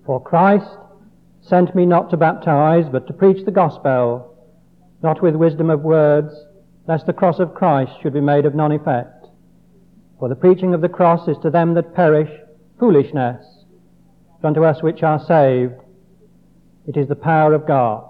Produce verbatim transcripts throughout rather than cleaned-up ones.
For Christ sent me not to baptize, but to preach the gospel, not with wisdom of words, lest the cross of Christ should be made of none effect. For the preaching of the cross is to them that perish foolishness, but unto us which are saved it is the power of God.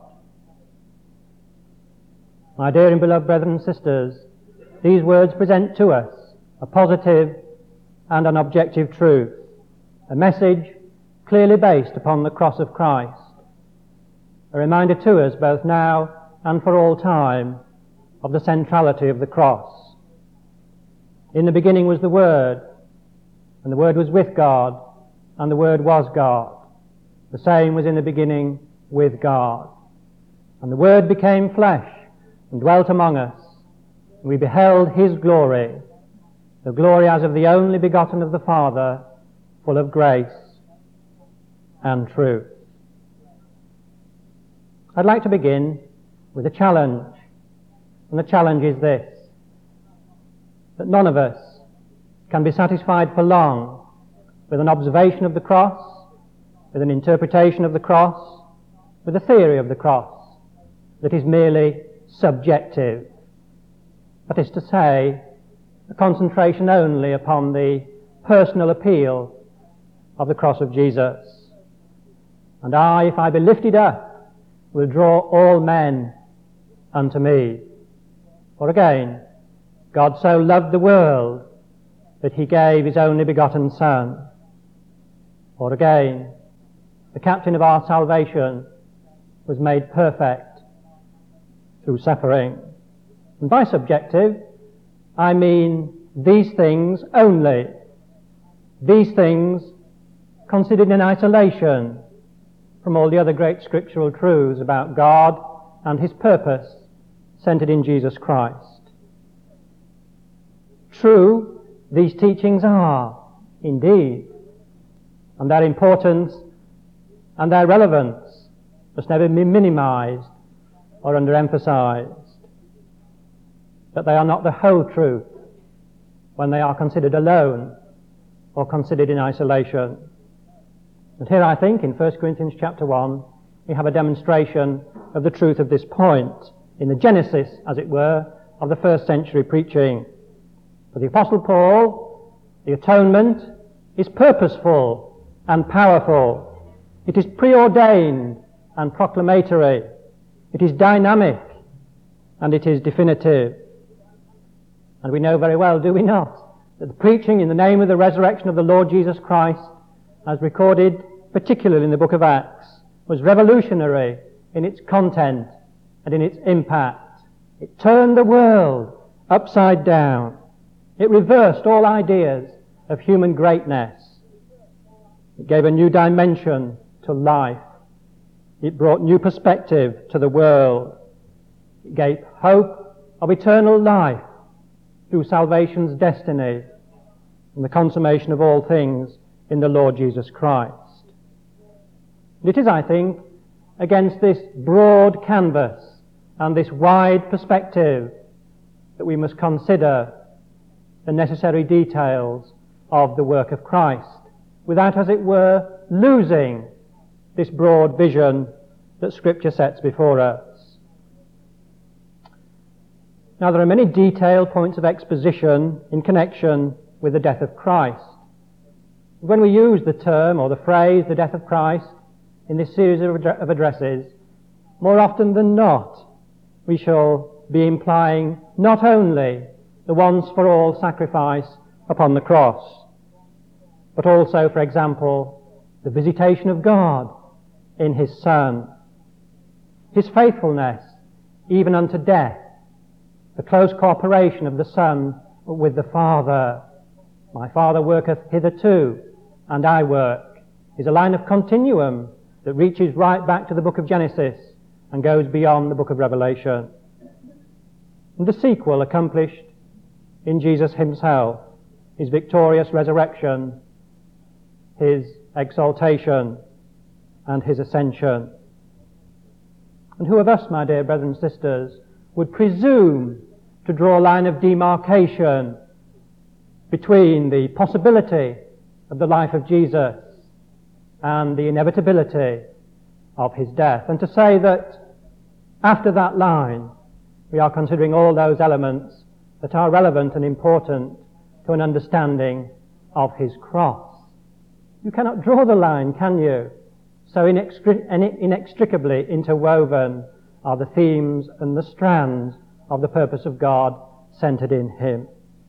My dear and beloved brethren and sisters, these words present to us a positive and an objective truth, a message clearly based upon the cross of Christ, a reminder to us both now and for all time of the centrality of the cross. In the beginning was the Word, and the Word was with God, and the Word was God. The same was in the beginning with God. And the Word became flesh and dwelt among us, and we beheld his glory, the glory as of the only begotten of the Father, full of grace and truth. I'd like to begin with a challenge, and the challenge is this: that none of us can be satisfied for long with an observation of the cross, with an interpretation of the cross, with a theory of the cross that is merely subjective. That is to say, a concentration only upon the personal appeal of the cross of Jesus. And I, if I be lifted up, will draw all men unto me. Or again, God so loved the world that he gave his only begotten Son. Or again, the captain of our salvation was made perfect through suffering. And by subjective, I mean these things only. These things considered in isolation from all the other great scriptural truths about God and his purpose centered in Jesus Christ. True, these teachings are, indeed, and their importance and their relevance must never be minimized or underemphasized. But they are not the whole truth when they are considered alone or considered in isolation. And here I think in First Corinthians chapter one we have a demonstration of the truth of this point in the genesis, as it were, of the first century preaching. For the Apostle Paul, the atonement is purposeful and powerful. It is preordained and proclamatory. It is dynamic and it is definitive. And we know very well, do we not, that the preaching in the name of the resurrection of the Lord Jesus Christ, as recorded particularly in the book of Acts, was revolutionary in its content and in its impact. It turned the world upside down. It reversed all ideas of human greatness. It gave a new dimension to life. It brought new perspective to the world. It gave hope of eternal life through salvation's destiny and the consummation of all things in the Lord Jesus Christ. It is, I think, against this broad canvas and this wide perspective that we must consider the necessary details of the work of Christ, without, as it were, losing this broad vision that Scripture sets before us. Now, there are many detailed points of exposition in connection with the death of Christ. When we use the term or the phrase, the death of Christ, in this series of addresses, more often than not, we shall be implying not only the once-for-all sacrifice upon the cross, but also, for example, the visitation of God in his Son, his faithfulness even unto death, the close cooperation of the Son with the Father. My Father worketh hitherto, and I work, is a line of continuum that reaches right back to the book of Genesis and goes beyond the book of Revelation. And the sequel accomplished in Jesus himself, his victorious resurrection, his exaltation, and his ascension. And who of us, my dear brothers and sisters, would presume to draw a line of demarcation between the possibility of the life of Jesus and the inevitability of his death. And to say that after that line, we are considering all those elements that are relevant and important to an understanding of his cross. You cannot draw the line, can you? So inextric- inextricably interwoven are the themes and the strands of the purpose of God centered in him.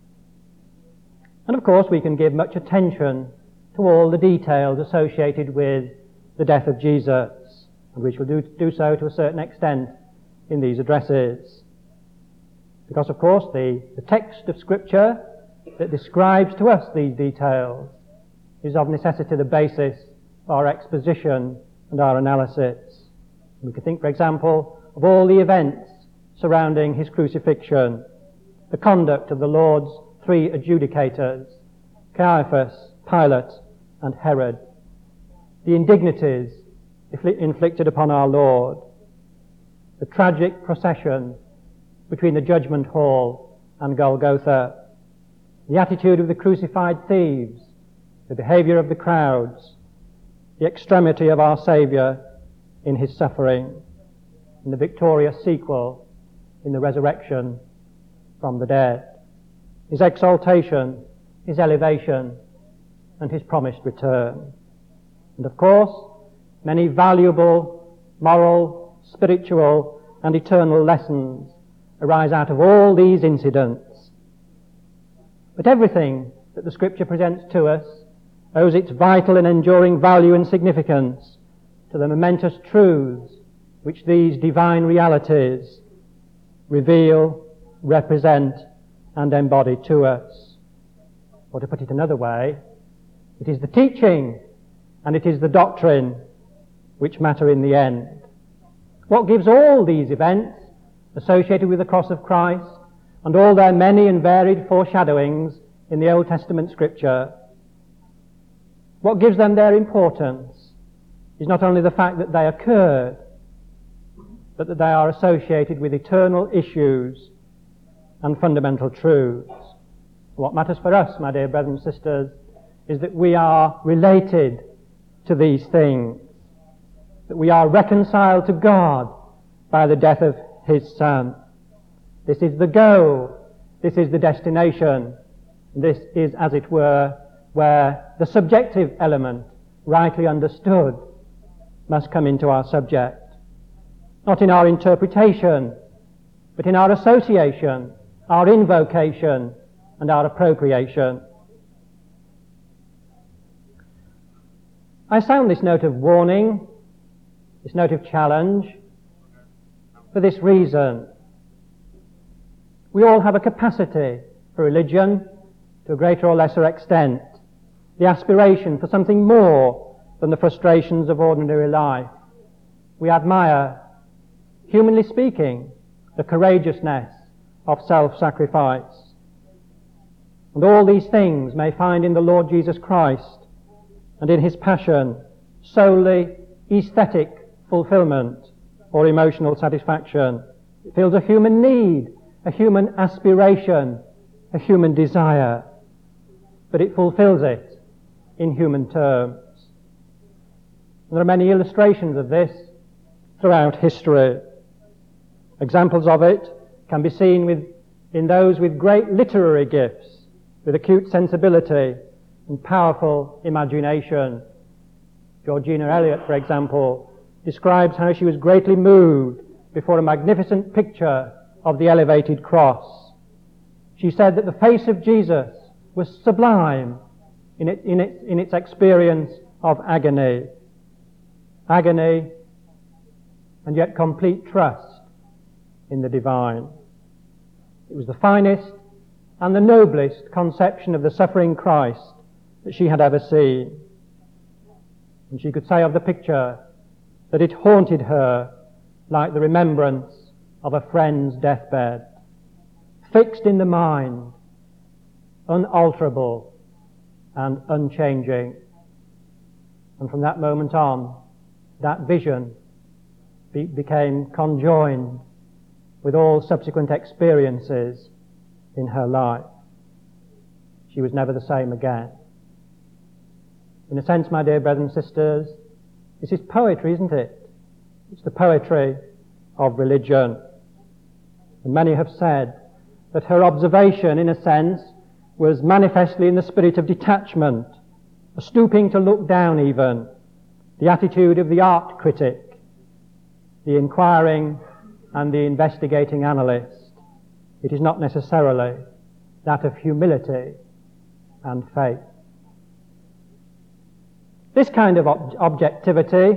And of course we can give much attention to all the details associated with the death of Jesus, and we shall do, do so to a certain extent in these addresses. Because of course the, the text of Scripture that describes to us these details is of necessity the basis for our exposition and our analysis. We could think, for example, of all the events surrounding his crucifixion, the conduct of the Lord's three adjudicators, Caiaphas, Pilate, and Herod, the indignities inflicted upon our Lord, the tragic procession between the judgment hall and Golgotha, the attitude of the crucified thieves, the behavior of the crowds, the extremity of our Saviour in his suffering, and the victorious sequel in the resurrection from the dead, his exaltation, his elevation, and his promised return. And of course, many valuable moral, spiritual, and eternal lessons arise out of all these incidents. But everything that the Scripture presents to us owes its vital and enduring value and significance to the momentous truths which these divine realities reveal, represent, and embody to us. Or to put it another way, it is the teaching and it is the doctrine which matter in the end. What gives all these events associated with the cross of Christ and all their many and varied foreshadowings in the Old Testament Scripture, what gives them their importance is not only the fact that they occurred, but that they are associated with eternal issues and fundamental truths. What matters for us, my dear brothers and sisters, is that we are related to these things, that we are reconciled to God by the death of his Son. This is the goal, this is the destination, this is, as it were, where the subjective element, rightly understood, must come into our subject. Not in our interpretation, but in our association, our invocation, and our appropriation. I sound this note of warning, this note of challenge, for this reason. We all have a capacity for religion to a greater or lesser extent, the aspiration for something more than the frustrations of ordinary life. We admire, humanly speaking, the courageousness of self-sacrifice. And all these things may find in the Lord Jesus Christ and in his passion solely aesthetic fulfillment or emotional satisfaction. It fills a human need, a human aspiration, a human desire, but it fulfills it in human terms. And there are many illustrations of this throughout history. Examples of it can be seen with, in those with great literary gifts, with acute sensibility and powerful imagination. Georgina Eliot, for example, describes how she was greatly moved before a magnificent picture of the elevated cross. She said that the face of Jesus was sublime in, it, in, it, in its experience of agony. Agony and yet complete trust in the divine. It was the finest and the noblest conception of the suffering Christ that she had ever seen. And she could say of the picture that it haunted her like the remembrance of a friend's deathbed, fixed in the mind, unalterable and unchanging. And from that moment on, that vision be- became conjoined with all subsequent experiences in her life. She was never the same again. In a sense, my dear brothers and sisters, this is poetry, isn't it? It's the poetry of religion. And many have said that her observation, in a sense, was manifestly in the spirit of detachment, a stooping to look down even, the attitude of the art critic, the inquiring and the investigating analyst. It is not necessarily that of humility and faith. This kind of ob- objectivity,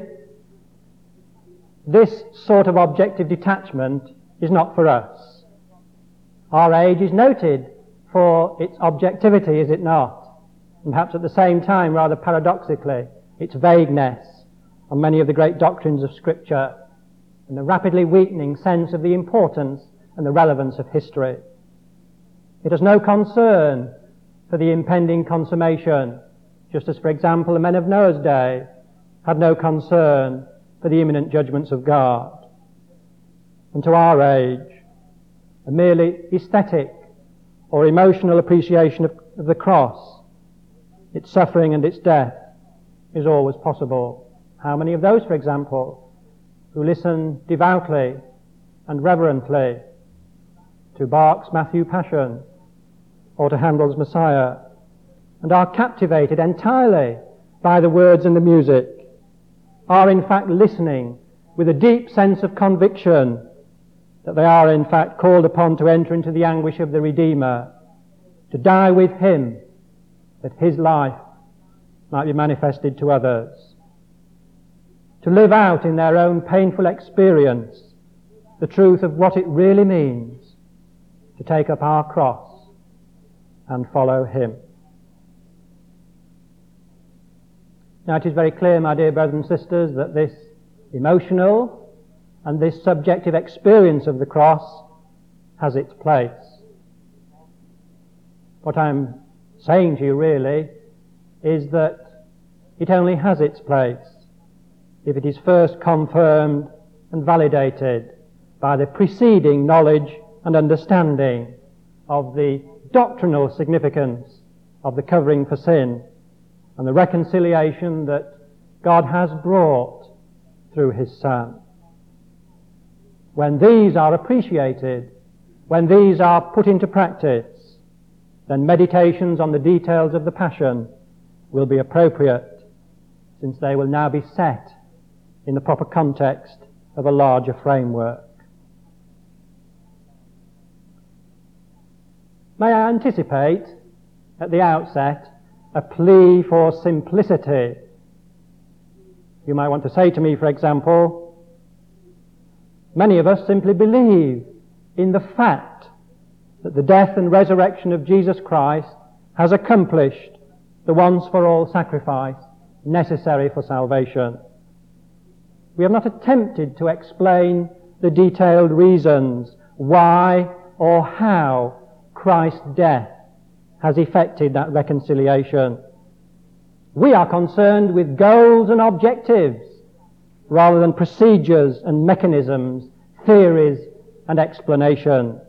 this sort of objective detachment is not for us. Our age is noted for its objectivity, is it not? And perhaps at the same time, rather paradoxically, its vagueness on many of the great doctrines of Scripture and the rapidly weakening sense of the importance and the relevance of history. It has no concern for the impending consummation, just as, for example, the men of Noah's day had no concern for the imminent judgments of God. And to our age, a merely aesthetic or emotional appreciation of, of the cross, its suffering and its death, is always possible. How many of those, for example, who listen devoutly and reverently to Bach's Matthew Passion or to Handel's Messiah, and are captivated entirely by the words and the music, are in fact listening with a deep sense of conviction that they are in fact called upon to enter into the anguish of the Redeemer, to die with Him, that His life might be manifested to others, to live out in their own painful experience the truth of what it really means to take up our cross and follow Him. Now, it is very clear, my dear brothers and sisters, that this emotional and this subjective experience of the cross has its place. What I'm saying to you really is that it only has its place if it is first confirmed and validated by the preceding knowledge and understanding of the doctrinal significance of the covering for sin and the reconciliation that God has brought through His Son. When these are appreciated, when these are put into practice, then meditations on the details of the Passion will be appropriate, since they will now be set in the proper context of a larger framework. May I anticipate at the outset a plea for simplicity? You might want to say to me, for example, many of us simply believe in the fact that the death and resurrection of Jesus Christ has accomplished the once-for-all sacrifice necessary for salvation. We have not attempted to explain the detailed reasons why or how Christ's death has effected that reconciliation. We are concerned with goals and objectives rather than procedures and mechanisms, theories and explanations.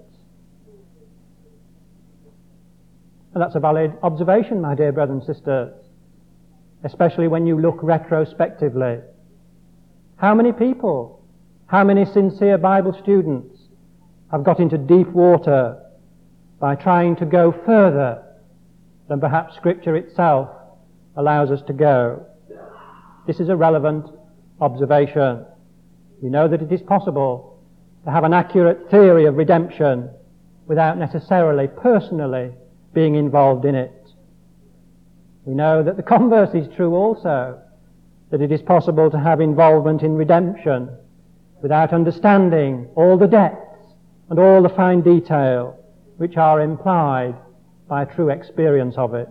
And that's a valid observation, my dear brothers and sisters, especially when you look retrospectively. How many people, how many sincere Bible students have got into deep water by trying to go further than perhaps Scripture itself allows us to go? This is a relevant observation. We know that it is possible to have an accurate theory of redemption without necessarily personally being involved in it. We know that the converse is true also, that it is possible to have involvement in redemption without understanding all the depths and all the fine detail which are implied by a true experience of it.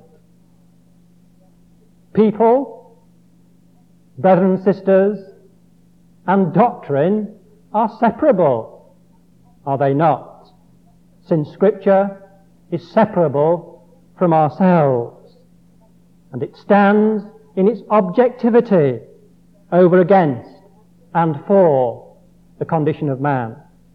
People, brothers and sisters, and doctrine are separable, are they not? Since Scripture is separable from ourselves, and it stands in its objectivity over against and for the condition of man.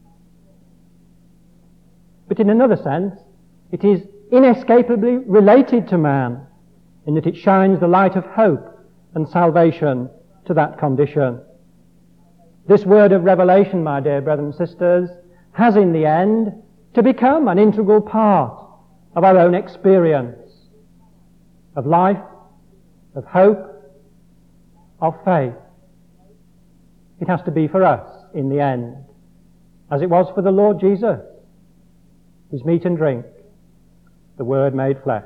But in another sense, it is inescapably related to man, in that it shines the light of hope and salvation to that condition. This word of revelation, my dear brothers and sisters, has in the end to become an integral part of our own experience of life, of hope, of faith. It has to be for us in the end, as it was for the Lord Jesus, his meat and drink, the Word made flesh.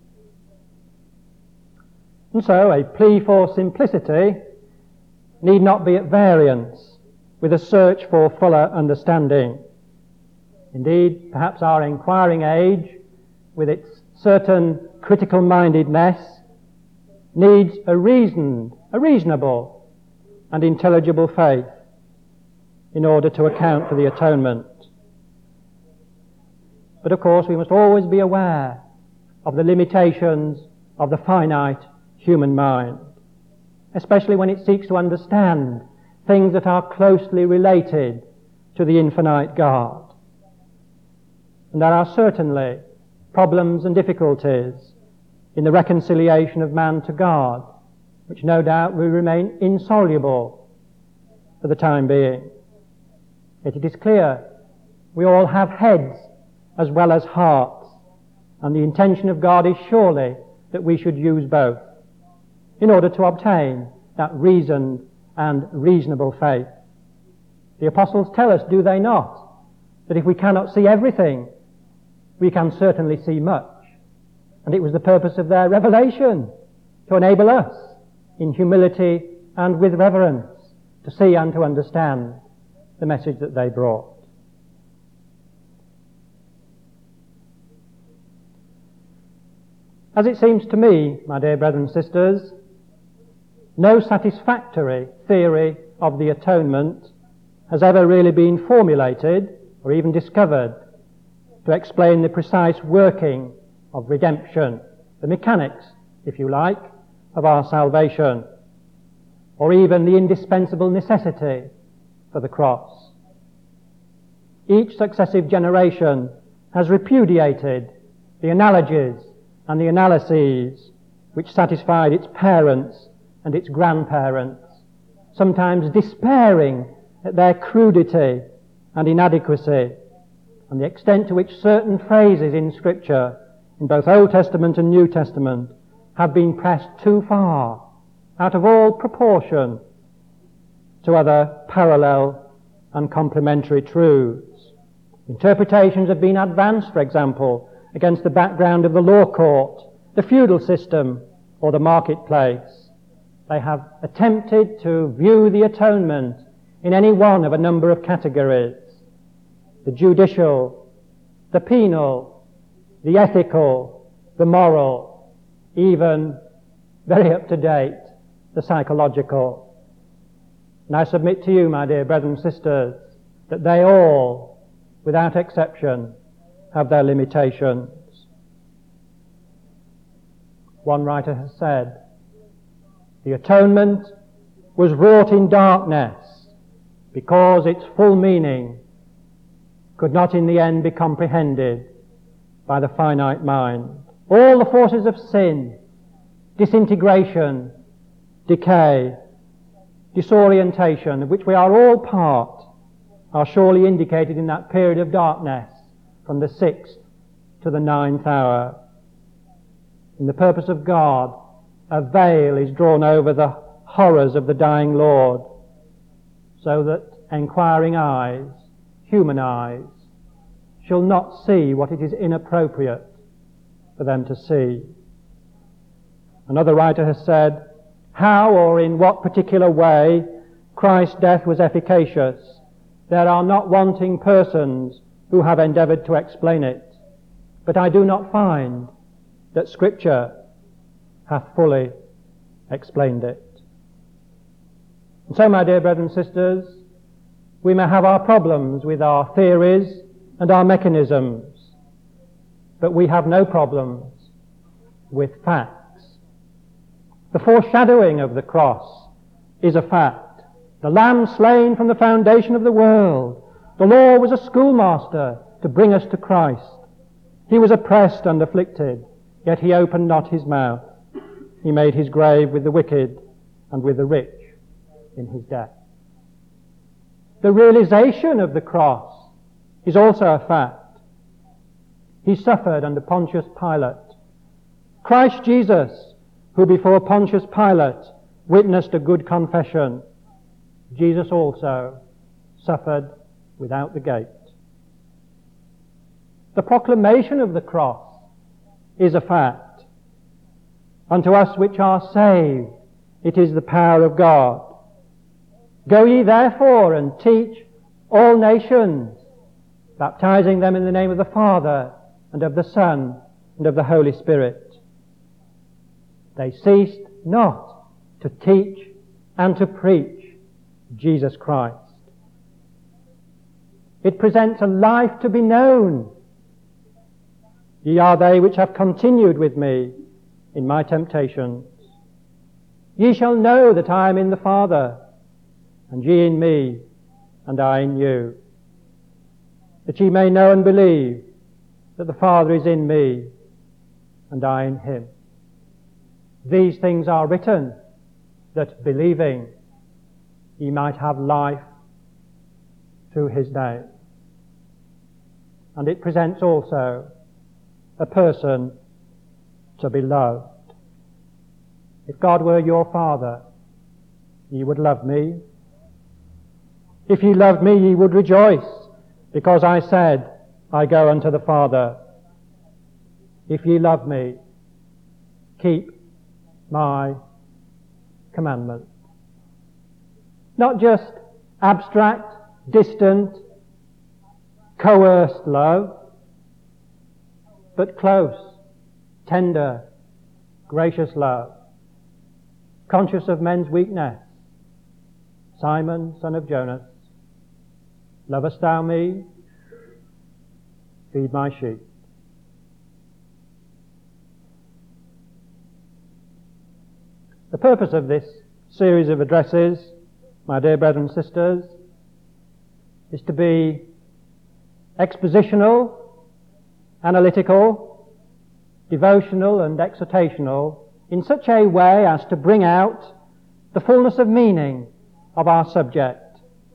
And so a plea for simplicity need not be at variance with a search for fuller understanding. Indeed, perhaps our inquiring age, with its certain critical-mindedness, needs a reasoned, a reasonable and intelligible faith in order to account for the atonement. But of course we must always be aware of the limitations of the finite human mind, especially when it seeks to understand things that are closely related to the infinite God. And there are certainly problems and difficulties in the reconciliation of man to God, which no doubt will remain insoluble for the time being. Yet it is clear we all have heads as well as hearts, and the intention of God is surely that we should use both in order to obtain that reasoned and reasonable faith. The apostles tell us, do they not, that if we cannot see everything, we can certainly see much. And it was the purpose of their revelation to enable us, in humility and with reverence, to see and to understand the message that they brought. As it seems to me, my dear brothers and sisters, no satisfactory theory of the atonement has ever really been formulated or even discovered to explain the precise working of redemption, the mechanics, if you like, of our salvation, or even the indispensable necessity for the cross. Each successive generation has repudiated the analogies and the analyses which satisfied its parents and its grandparents, sometimes despairing at their crudity and inadequacy, and the extent to which certain phrases in Scripture, in both Old Testament and New Testament, have been pressed too far, out of all proportion to other parallel and complementary truths. Interpretations have been advanced, for example, against the background of the law court, the feudal system, or the marketplace. They have attempted to view the atonement in any one of a number of categories: the judicial, the penal, the ethical, the moral, even, very up to date, the psychological. And I submit to you, my dear brothers and sisters, that they all, without exception, have their limitations. One writer has said, the atonement was wrought in darkness because its full meaning could not in the end be comprehended by the finite mind. All the forces of sin, disintegration, decay, disorientation, of which we are all part, are surely indicated in that period of darkness from the sixth to the ninth hour. In the purpose of God, a veil is drawn over the horrors of the dying Lord, so that enquiring eyes, human eyes, shall not see what it is inappropriate for them to see. Another writer has said, how or in what particular way Christ's death was efficacious, there are not wanting persons who have endeavored to explain it, but I do not find that Scripture hath fully explained it. And so, my dear brothers and sisters, we may have our problems with our theories and our mechanisms, but we have no problems with facts. The foreshadowing of the cross is a fact. The Lamb slain from the foundation of the world. The law was a schoolmaster to bring us to Christ. He was oppressed and afflicted, yet he opened not his mouth. He made his grave with the wicked and with the rich in his death. The realization of the cross is also a fact. He suffered under Pontius Pilate. Christ Jesus, who before Pontius Pilate witnessed a good confession, Jesus also suffered without the gate. The proclamation of the cross is a fact. Unto us which are saved, it is the power of God. Go ye therefore and teach all nations, baptizing them in the name of the Father and of the Son and of the Holy Spirit. They ceased not to teach and to preach Jesus Christ. It presents a life to be known. Ye are they which have continued with me in my temptations. Ye shall know that I am in the Father, and ye in me, and I in you. That ye may know and believe that the Father is in me, and I in him. These things are written, that believing ye might have life through his name. And it presents also a person to be loved. If God were your Father, ye would love me. If ye loved me, ye would rejoice, because I said, I go unto the Father. If ye love me, keep my commandments. Not just abstract, distant, coerced love, but close, tender, gracious love, conscious of men's weakness. Simon, son of Jonas, lovest thou me? Feed my sheep. The purpose of this series of addresses, my dear brethren and sisters, is to be expositional, analytical, devotional and exhortational in such a way as to bring out the fullness of meaning of our subject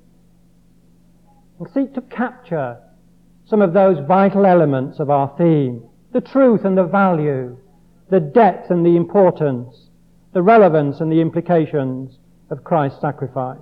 and seek to capture some of those vital elements of our theme, the truth and the value, the depth and the importance, the relevance and the implications of Christ's sacrifice.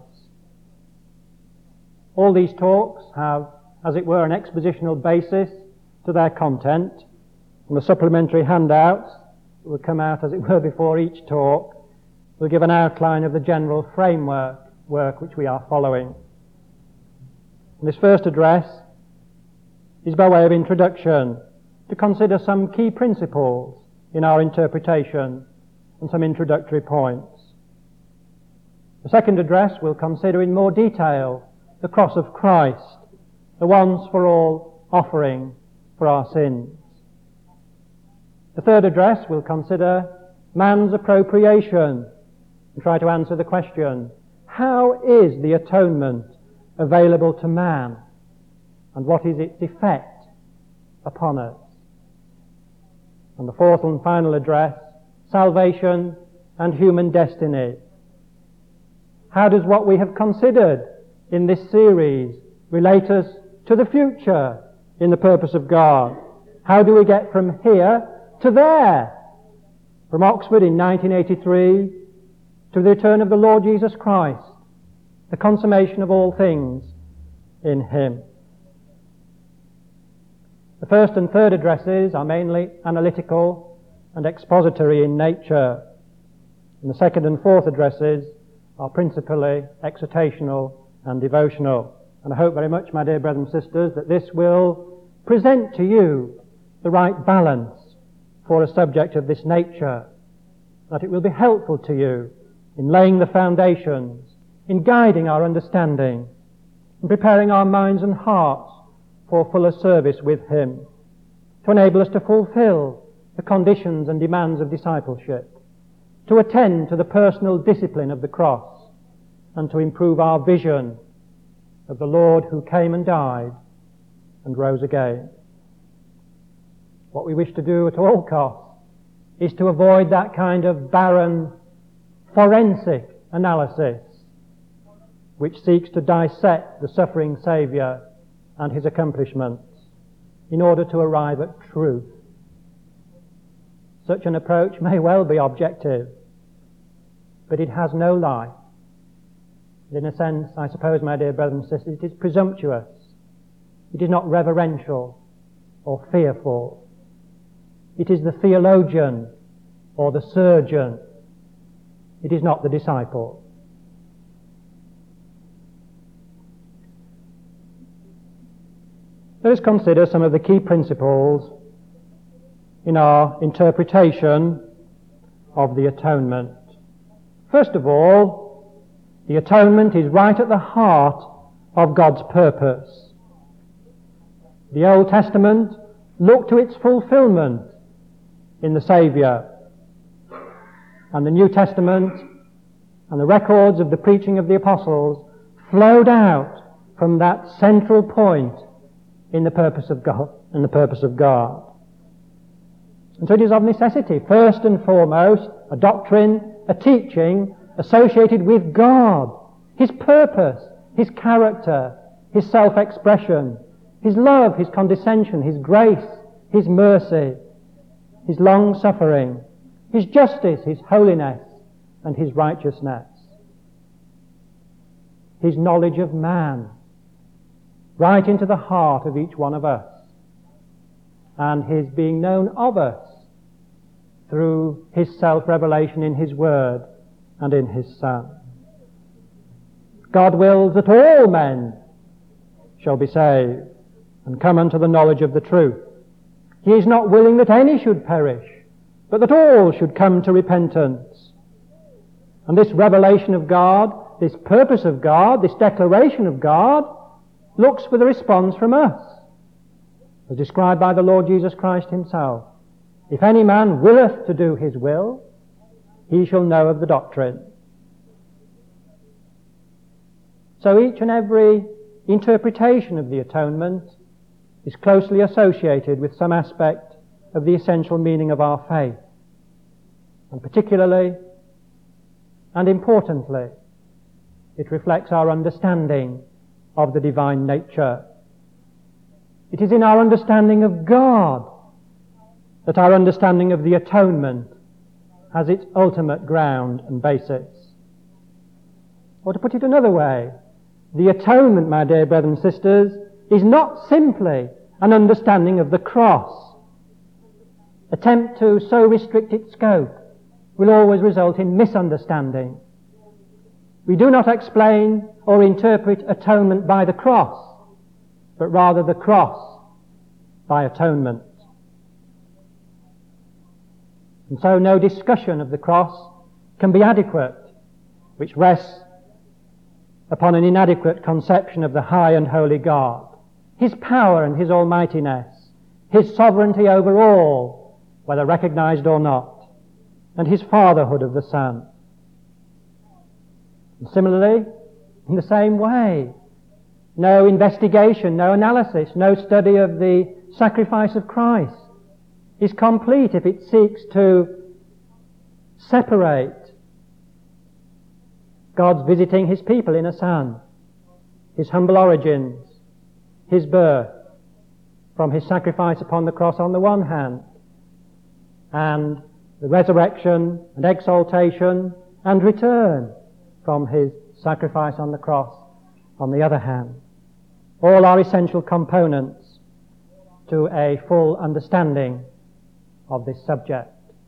All these talks have, as it were, an expositional basis to their content, and the supplementary handouts that will come out, as it were, before each talk will give an outline of the general framework work which we are following. And this first address is by way of introduction to consider some key principles in our interpretation and some introductory points. The second address will consider in more detail the cross of Christ, the once for all offering for our sins. The third address will consider man's appropriation and try to answer the question, how is the atonement available to man, and what is its effect upon us? And the fourth and final address, salvation and human destiny. How does what we have considered in this series relate us to the future in the purpose of God? How do we get from here to there? From Oxford in nineteen eighty-three to the return of the Lord Jesus Christ, the consummation of all things in him. The first and third addresses are mainly analytical and expository in nature, and the second and fourth addresses are principally exhortational and devotional. And I hope very much, my dear brothers and sisters, that this will present to you the right balance for a subject of this nature, that it will be helpful to you in laying the foundations, in guiding our understanding, in preparing our minds and hearts for fuller service with him, to enable us to fulfill the conditions and demands of discipleship, to attend to the personal discipline of the cross, and to improve our vision of the Lord who came and died and rose again. What we wish to do at all costs is to avoid that kind of barren, forensic analysis which seeks to dissect the suffering Saviour and his accomplishments in order to arrive at truth. Such an approach may well be objective, but it has no life. In a sense, I suppose, my dear brothers and sisters, it is presumptuous. It is not reverential or fearful. It is the theologian or the surgeon. It is not the disciple. Let us consider some of the key principles in our interpretation of the atonement. First of all, the atonement is right at the heart of God's purpose. The Old Testament looked to its fulfillment in the Saviour, and the New Testament and the records of the preaching of the apostles flowed out from that central point in the purpose of God, in the purpose of God. And so it is of necessity, first and foremost, a doctrine, a teaching associated with God, his purpose, his character, his self-expression, his love, his condescension, his grace, his mercy, his long-suffering, his justice, his holiness, and his righteousness. His knowledge of man, right into the heart of each one of us, and his being known of us through his self-revelation in his word and in his Son. God wills that all men shall be saved and come unto the knowledge of the truth. He is not willing that any should perish, but that all should come to repentance. And this revelation of God, this purpose of God, this declaration of God, looks for the response from us, as described by the Lord Jesus Christ himself. If any man willeth to do his will, he shall know of the doctrine. So each and every interpretation of the atonement is closely associated with some aspect of the essential meaning of our faith. And particularly and importantly, it reflects our understanding of the divine nature. It is in our understanding of God that our understanding of the atonement has its ultimate ground and basis. Or to put it another way, the atonement, my dear brothers and sisters, is not simply an understanding of the cross. Attempt to so restrict its scope will always result in misunderstanding. We do not explain or interpret atonement by the cross, but rather the cross by atonement. And so no discussion of the cross can be adequate, which rests upon an inadequate conception of the high and holy God, his power and his almightiness, his sovereignty over all, whether recognized or not, and his fatherhood of the Son. And similarly, in the same way, no investigation, no analysis, no study of the sacrifice of Christ is complete if it seeks to separate God's visiting his people in a Son, his humble origins, his birth, from his sacrifice upon the cross on the one hand, and the resurrection and exaltation and return from his sacrifice on the cross on the other hand. All are essential components to a full understanding of this subject.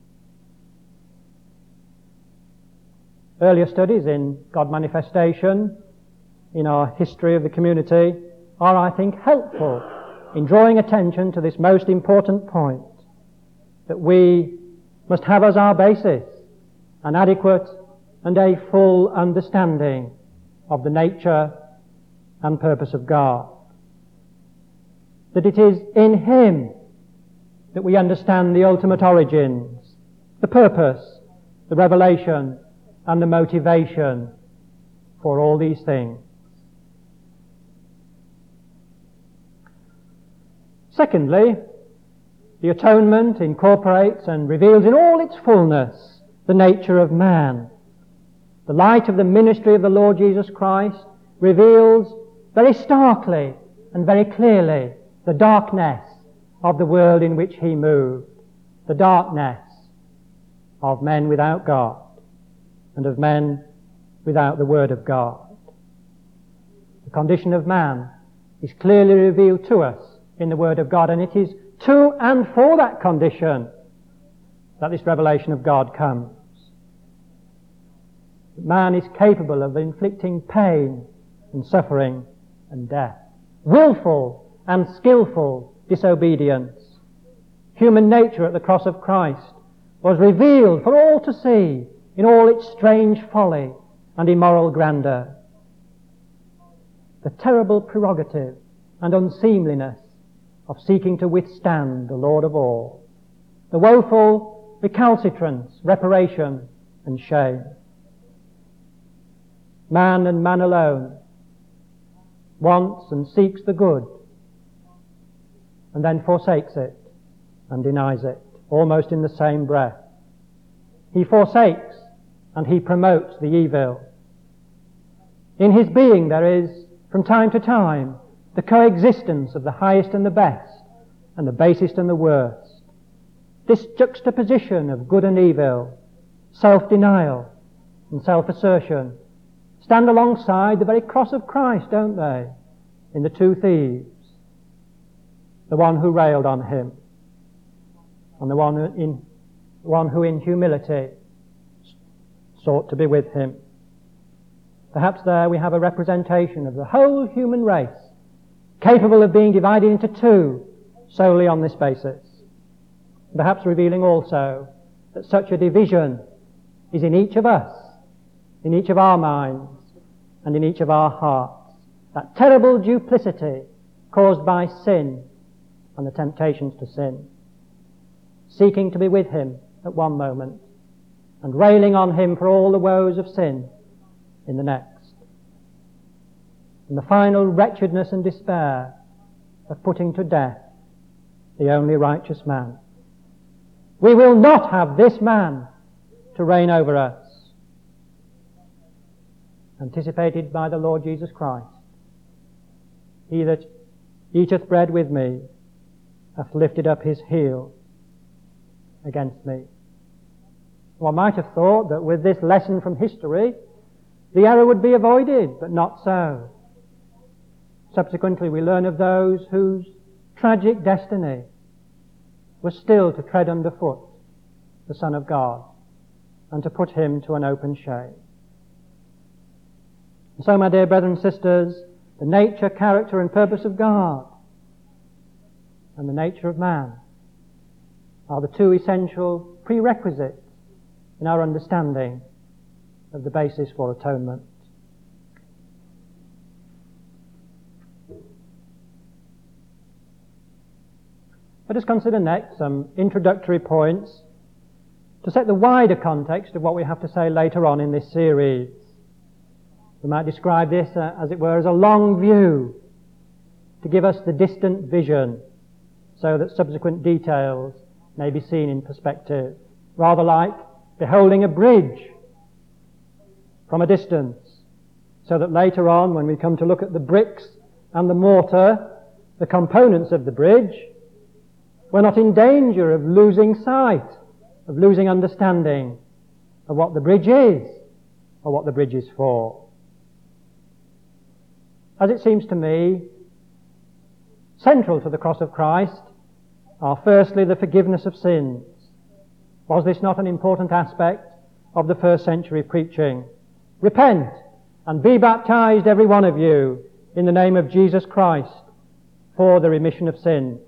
Earlier studies in God manifestation in our history of the community are, I think, helpful in drawing attention to this most important point, that we must have as our basis an adequate and a full understanding of the nature and purpose of God. That it is in him that we understand the ultimate origins, the purpose, the revelation, and the motivation for all these things. Secondly, the atonement incorporates and reveals in all its fullness the nature of man. The light of the ministry of the Lord Jesus Christ reveals very starkly and very clearly the darkness of the world in which he moved, the darkness of men without God and of men without the Word of God. The condition of man is clearly revealed to us in the Word of God, and it is to and for that condition that this revelation of God comes. Man is capable of inflicting pain and suffering and death. Willful and skillful disobedience. Human nature at the cross of Christ was revealed for all to see in all its strange folly and immoral grandeur. The terrible prerogative and unseemliness of seeking to withstand the Lord of all. The woeful recalcitrance, reparation and shame. Man and man alone wants and seeks the good and then forsakes it and denies it, almost in the same breath. He forsakes and he promotes the evil. In his being there is, from time to time, the coexistence of the highest and the best, and the basest and the worst. This juxtaposition of good and evil, self-denial and self-assertion, stand alongside the very cross of Christ, don't they, in the two thieves, the one who railed on him, and the one who in, one who in humility sought to be with him. Perhaps there we have a representation of the whole human race, capable of being divided into two solely on this basis. Perhaps revealing also that such a division is in each of us, in each of our minds, and in each of our hearts. That terrible duplicity caused by sin and the temptations to sin. Seeking to be with him at one moment and railing on him for all the woes of sin in the next. And the final wretchedness and despair of putting to death the only righteous man. We will not have this man to reign over us. Anticipated by the Lord Jesus Christ. He that eateth bread with me hath lifted up his heel against me. One might have thought that with this lesson from history, the error would be avoided, but not so. Subsequently, we learn of those whose tragic destiny was still to tread underfoot the Son of God and to put him to an open shame. And so, my dear brethren and sisters, the nature, character and purpose of God and the nature of man are the two essential prerequisites in our understanding of the basis for atonement. Let us consider next some introductory points to set the wider context of what we have to say later on in this series. We might describe this, uh, as it were, as a long view to give us the distant vision so that subsequent details may be seen in perspective. Rather like beholding a bridge from a distance, so that later on, when we come to look at the bricks and the mortar, the components of the bridge, we're not in danger of losing sight, of losing understanding of what the bridge is or what the bridge is for. As it seems to me, central to the cross of Christ are firstly the forgiveness of sins. Was this not an important aspect of the first century preaching? Repent and be baptized, every one of you, in the name of Jesus Christ for the remission of sins.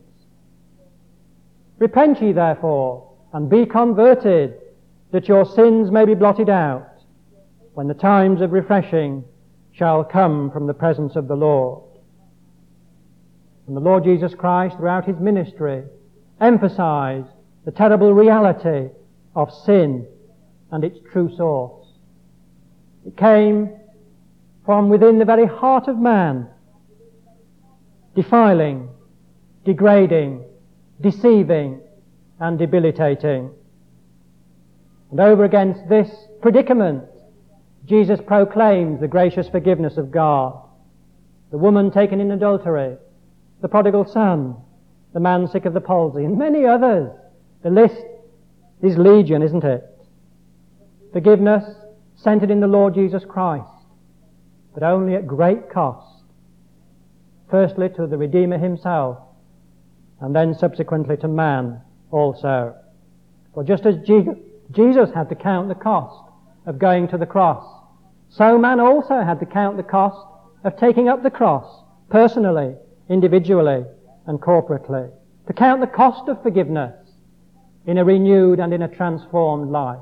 Repent ye therefore and be converted, that your sins may be blotted out, when the times of refreshing shall come from the presence of the Lord. And the Lord Jesus Christ, throughout his ministry, emphasized the terrible reality of sin and its true source. It came from within the very heart of man, defiling, degrading, deceiving, and debilitating. And over against this predicament, Jesus proclaims the gracious forgiveness of God. The woman taken in adultery, the prodigal son, the man sick of the palsy, and many others. The list is legion, isn't it? Forgiveness centered in the Lord Jesus Christ, but only at great cost. Firstly to the Redeemer himself, and then subsequently to man also. For just as Jesus had to count the cost of going to the cross, so man also had to count the cost of taking up the cross, personally, individually, and corporately. To count the cost of forgiveness in a renewed and in a transformed life.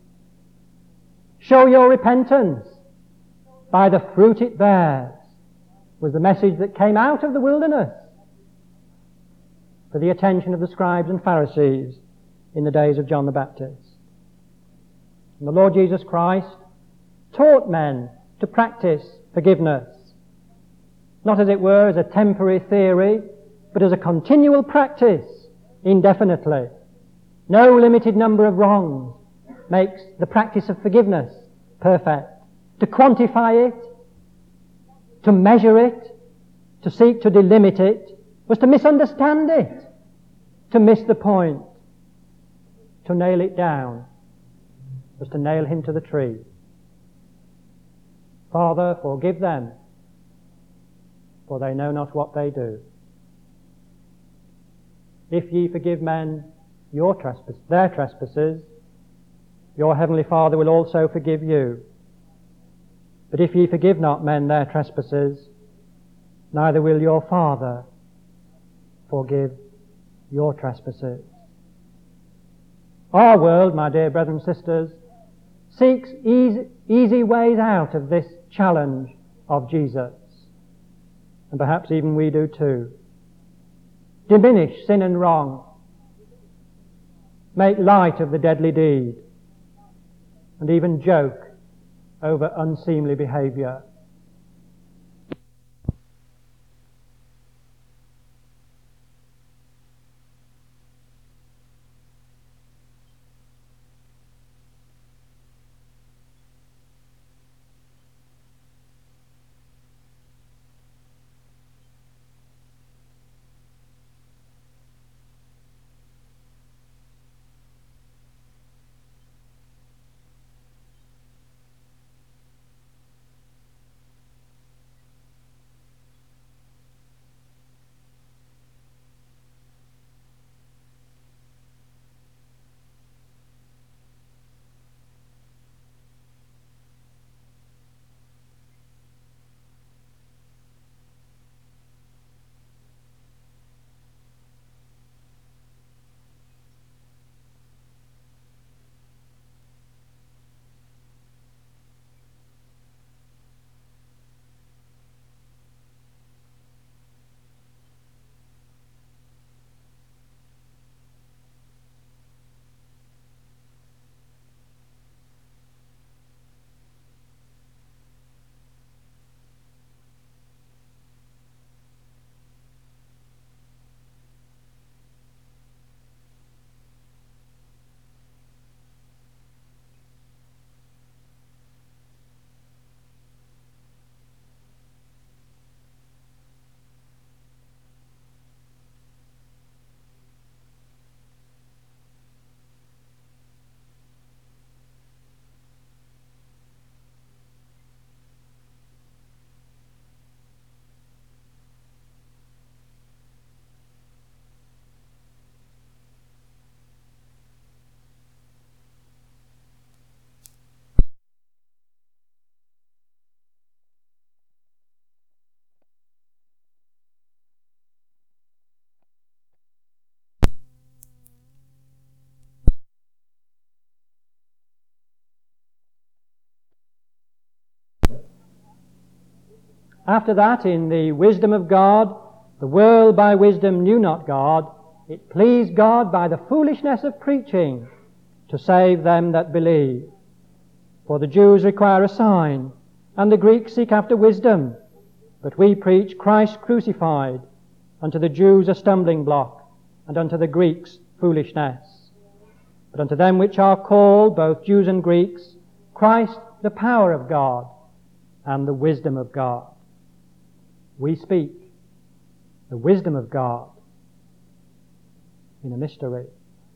Show your repentance by the fruit it bears, was the message that came out of the wilderness for the attention of the scribes and Pharisees in the days of John the Baptist. And the Lord Jesus Christ taught men to practice forgiveness, not as it were as a temporary theory, but as a continual practice, indefinitely. No limited number of wrongs makes the practice of forgiveness perfect. To quantify it, to measure it, to seek to delimit it, was to misunderstand it, to miss the point. To nail it down was to nail him to the tree. Father, forgive them, for they know not what they do. If ye forgive men your trespass, their trespasses, your heavenly Father will also forgive you. But if ye forgive not men their trespasses, neither will your Father forgive your trespasses. Our world, my dear brothers and sisters, seeks easy, easy ways out of this challenge of Jesus. And perhaps even we do too. Diminish sin and wrong. Make light of the deadly deed. And even joke over unseemly behaviour. After that, in the wisdom of God, the world by wisdom knew not God. It pleased God by the foolishness of preaching to save them that believe. For the Jews require a sign, and the Greeks seek after wisdom. But we preach Christ crucified, unto the Jews a stumbling block, and unto the Greeks foolishness. But unto them which are called, both Jews and Greeks, Christ the power of God and the wisdom of God. We speak the wisdom of God in a mystery.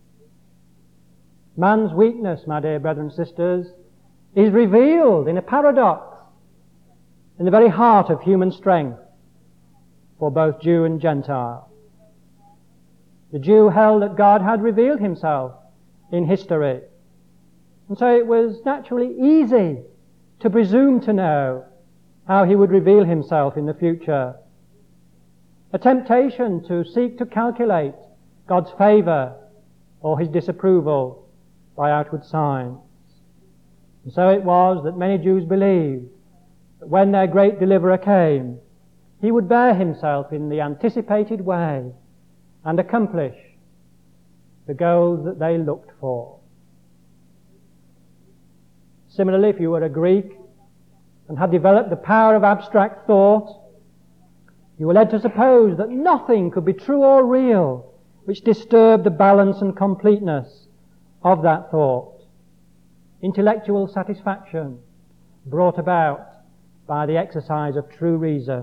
Man's weakness, my dear brothers and sisters, is revealed in a paradox in the very heart of human strength for both Jew and Gentile. The Jew held that God had revealed himself in history, and so it was naturally easy to presume to know how he would reveal himself in the future. A temptation to seek to calculate God's favour or his disapproval by outward signs. And so it was that many Jews believed that when their great deliverer came, he would bear himself in the anticipated way and accomplish the goals that they looked for. Similarly, if you were a Greek and had developed the power of abstract thought, you were led to suppose that nothing could be true or real which disturbed the balance and completeness of that thought. Intellectual satisfaction brought about by the exercise of true reason.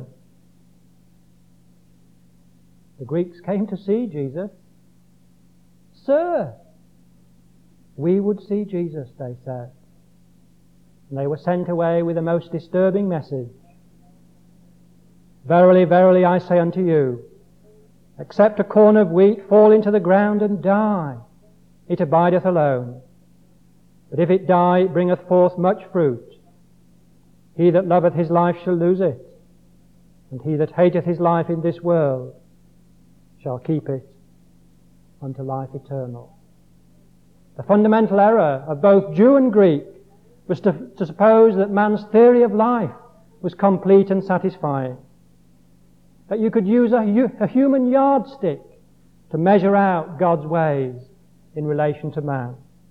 The Greeks came to see Jesus. Sir, we would see Jesus, they said. And they were sent away with a most disturbing message. Verily, verily, I say unto you, except a corn of wheat fall into the ground and die, it abideth alone. But if it die, it bringeth forth much fruit. He that loveth his life shall lose it, and he that hateth his life in this world shall keep it unto life eternal. The fundamental error of both Jew and Greek was to, to suppose that man's theory of life was complete and satisfying, that you could use a, a human yardstick to measure out God's ways in relation to man.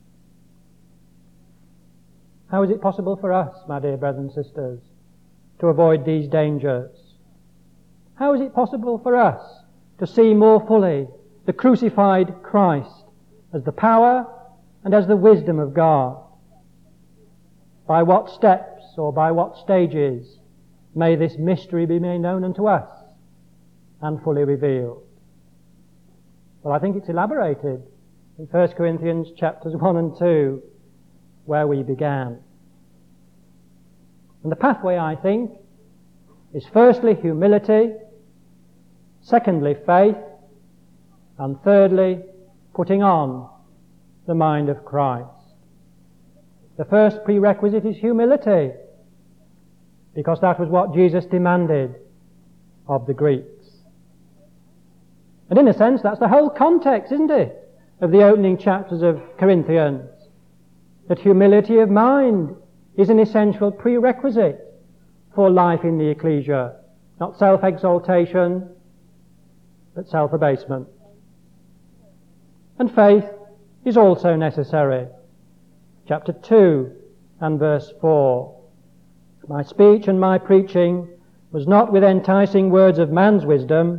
How is it possible for us, my dear brothers and sisters, to avoid these dangers? How is it possible for us to see more fully the crucified Christ as the power and as the wisdom of God? By what steps or by what stages may this mystery be made known unto us and fully revealed? Well, I think it's elaborated in First Corinthians chapters one and two, where we began. And the pathway, I think, is firstly humility, secondly faith, and thirdly putting on the mind of Christ. The first prerequisite is humility, because that was what Jesus demanded of the Greeks. And in a sense, that's the whole context, isn't it, of the opening chapters of Corinthians. That humility of mind is an essential prerequisite for life in the ecclesia. Not self-exaltation, but self-abasement. And faith is also necessary. Chapter two and verse four. My speech and my preaching was not with enticing words of man's wisdom,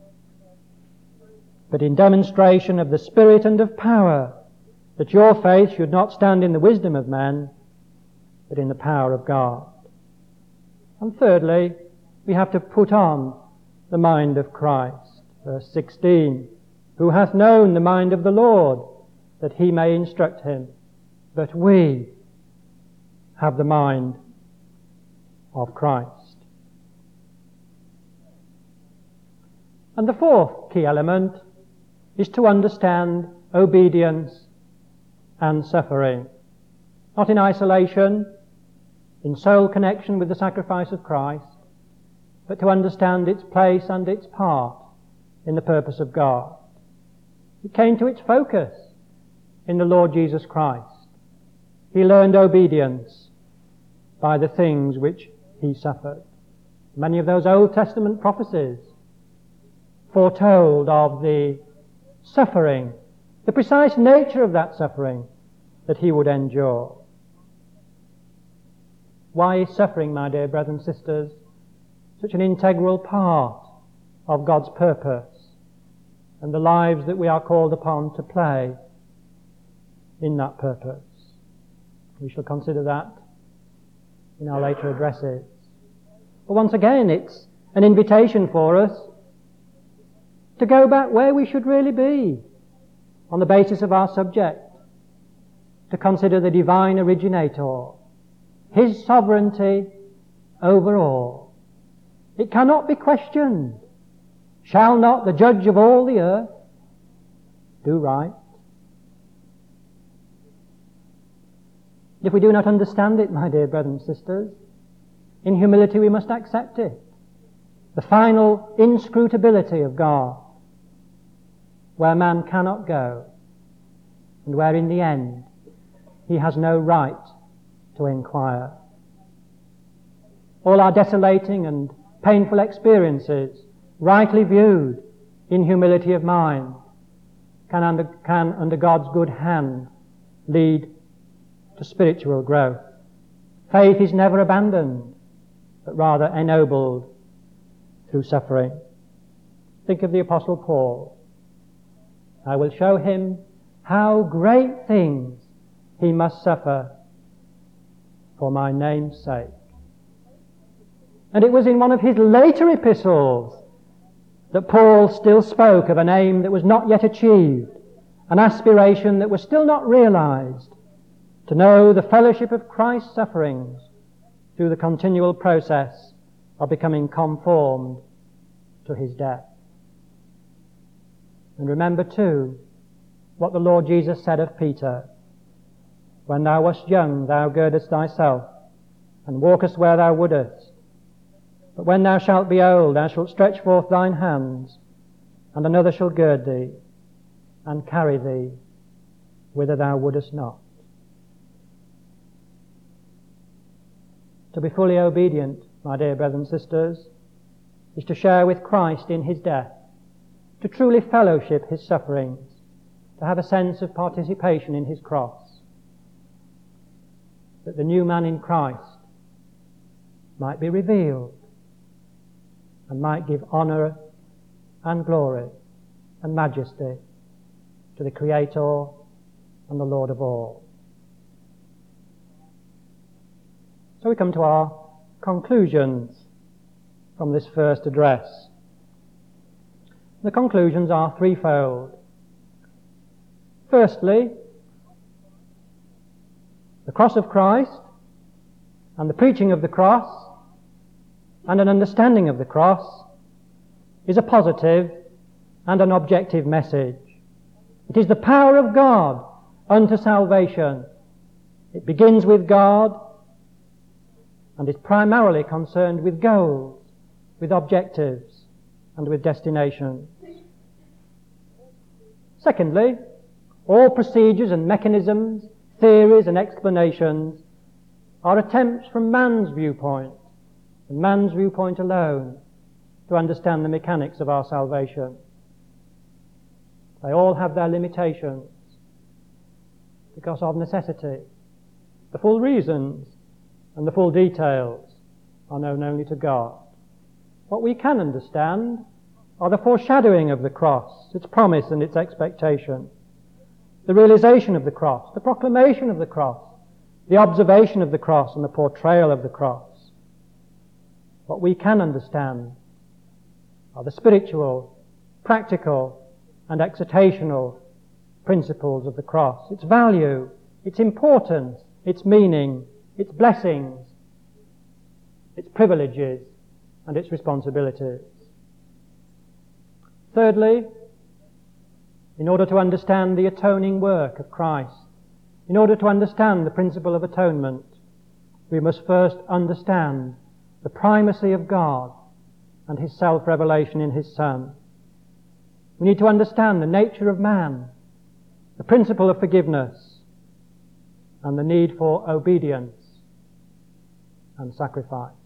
but in demonstration of the Spirit and of power, that your faith should not stand in the wisdom of man, but in the power of God. And thirdly, we have to put on the mind of Christ. Verse sixteen, who hath known the mind of the Lord, that he may instruct him. But we have the mind of Christ. And the fourth key element is to understand obedience and suffering, not in isolation, in sole connection with the sacrifice of Christ, but to understand its place and its part in the purpose of God. It came to its focus in the Lord Jesus Christ. He learned obedience by the things which he suffered. Many of those Old Testament prophecies foretold of the suffering, the precise nature of that suffering that he would endure. Why is suffering, my dear brothers and sisters, such an integral part of God's purpose and the lives that we are called upon to play in that purpose? We shall consider that in our later addresses. But once again, it's an invitation for us to go back where we should really be on the basis of our subject, to consider the divine originator, his sovereignty over all. It cannot be questioned. Shall not the judge of all the earth do right? If we do not understand it, my dear brothers and sisters, in humility we must accept it. The final inscrutability of God, where man cannot go, and where in the end he has no right to inquire. All our desolating and painful experiences, rightly viewed in humility of mind, can under, can under God's good hand lead to spiritual growth. Faith is never abandoned, but rather ennobled through suffering. Think of the Apostle Paul. I will show him how great things he must suffer for my name's sake. And it was in one of his later epistles that Paul still spoke of an aim that was not yet achieved, an aspiration that was still not realized, to know the fellowship of Christ's sufferings through the continual process of becoming conformed to his death. And remember too what the Lord Jesus said of Peter: when thou wast young, thou girdest thyself, and walkest where thou wouldest. But when thou shalt be old, thou shalt stretch forth thine hands, and another shall gird thee, and carry thee whither thou wouldest not. To be fully obedient, my dear brothers and sisters, is to share with Christ in his death, to truly fellowship his sufferings, to have a sense of participation in his cross, that the new man in Christ might be revealed and might give honour and glory and majesty to the Creator and the Lord of all. So we come to our conclusions from this first address. The conclusions are threefold. Firstly, the cross of Christ and the preaching of the cross and an understanding of the cross is a positive and an objective message. It is the power of God unto salvation. It begins with God and is primarily concerned with goals, with objectives, and with destinations. Secondly, all procedures and mechanisms, theories and explanations are attempts from man's viewpoint, and man's viewpoint alone, to understand the mechanics of our salvation. They all have their limitations because of necessity. The full reasons and the full details are known only to God. What we can understand are the foreshadowing of the cross, its promise and its expectation, the realization of the cross, the proclamation of the cross, the observation of the cross and the portrayal of the cross. What we can understand are the spiritual, practical and excitational principles of the cross, its value, its importance, its meaning, its blessings, its privileges and its responsibilities. Thirdly, in order to understand the atoning work of Christ, in order to understand the principle of atonement, we must first understand the primacy of God and his self-revelation in his Son. We need to understand the nature of man, the principle of forgiveness, and the need for obedience and sacrifice.